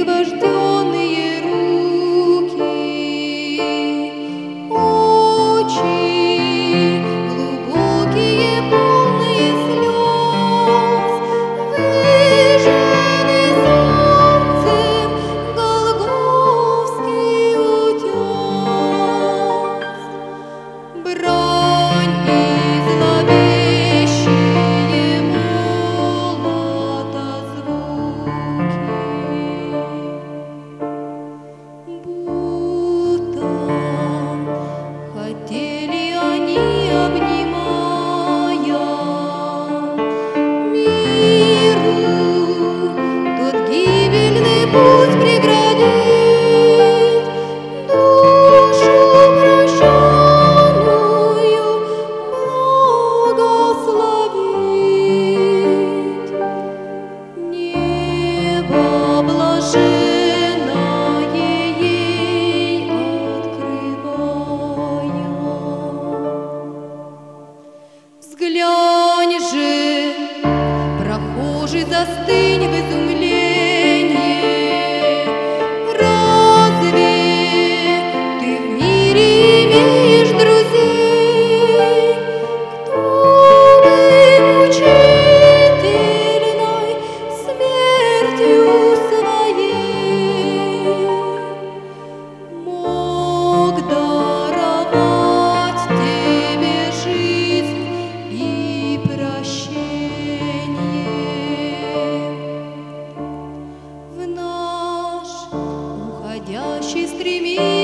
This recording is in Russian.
изможденные руки, очи глубокие, полные слез, выжженный солнцем Голгофский утес, брань и зловещие молота звуки, будто хотели они, обнимая миру тот гибельный путь преградить, душу прощенную благословить, небо блаженное ей открывая. Взглянь же, прохожий, застынь в изумлении. Разве ты в мире имеешь друзей? Кто бы мучительной смертью своей мог даровать тебе жизнь и прощение? В наш уходящий стремительный